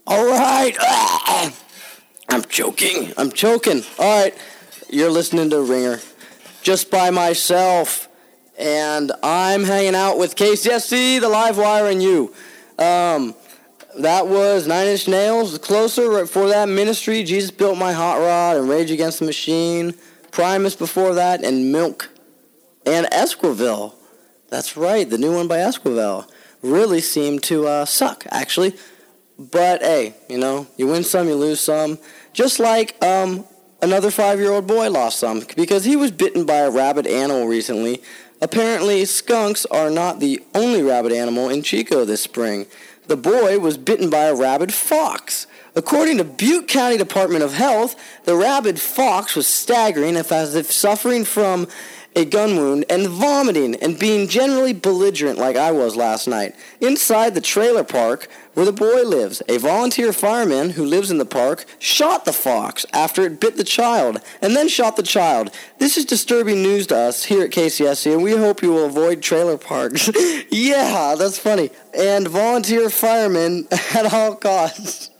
All right. I'm choking. All right. You're listening to Ringer. Just by myself. And I'm hanging out with KCSC, the Live Wire, and you. That was Nine Inch Nails. Closer, right before that, Ministry, Jesus Built My Hot Rod, and Rage Against the Machine. Primus before that, and Milk. And Esquivel. That's right, the new one by Esquivel. Really seemed to suck, actually. But, hey, you win some, you lose some. Just like another 5-year-old boy lost some, because he was bitten by a rabid animal recently. Apparently, skunks are not the only rabid animal in Chico this spring. The boy was bitten by a rabid fox. According to Butte County Department of Health, the rabid fox was staggering as if suffering from a gun wound and vomiting and being generally belligerent like I was last night. Inside the trailer park where the boy lives, a volunteer fireman who lives in the park shot the fox after it bit the child and then shot the child. This is disturbing news to us here at KCSC, and we hope you will avoid trailer parks. Yeah, that's funny. And volunteer firemen at all costs.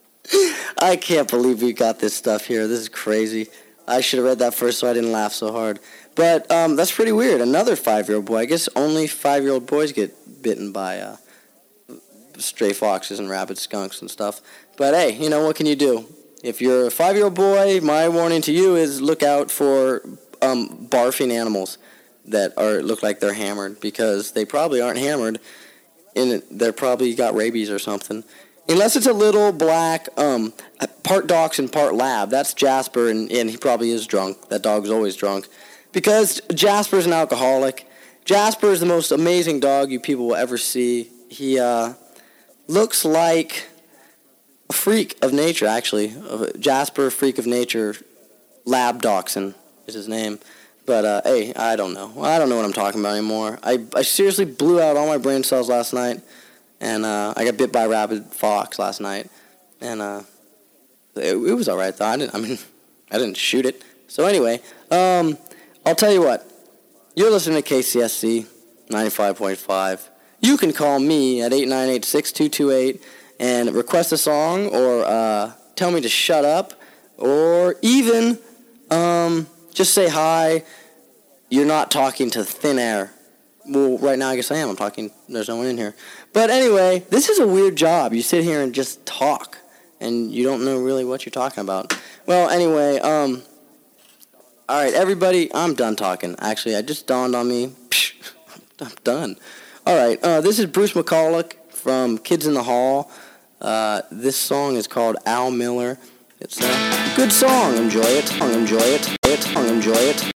I can't believe we got this stuff here. This is crazy. I should have read that first so I didn't laugh so hard. But that's pretty weird. Another 5-year-old boy. I guess only 5-year-old boys get bitten by stray foxes and rabid skunks and stuff. But hey, what can you do? If you're a 5-year-old boy, my warning to you is look out for barfing animals that look like they're hammered, because they probably aren't hammered. They're probably got rabies or something. Unless it's a little black, part dachshund, part lab. That's Jasper, and he probably is drunk. That dog's always drunk. Because Jasper's an alcoholic. Jasper is the most amazing dog you people will ever see. He looks like a freak of nature, actually. Jasper, freak of nature, lab dachshund is his name. But, hey, I don't know. I don't know what I'm talking about anymore. I seriously blew out all my brain cells last night. And I got bit by a rabid fox last night, and it was all right though. I didn't shoot it. So anyway, I'll tell you what. You're listening to KCSC 95.5. You can call me at 898-6228 and request a song, or tell me to shut up, or even just say hi. You're not talking to thin air. Well, right now I guess I am. I'm talking. There's no one in here. But anyway, this is a weird job. You sit here and just talk, and you don't know really what you're talking about. Well, anyway, all right, everybody, I'm done talking. Actually, it just dawned on me. I'm done. All right, this is Bruce McCulloch from Kids in the Hall. This song is called Al Miller. It's a good song. Enjoy it.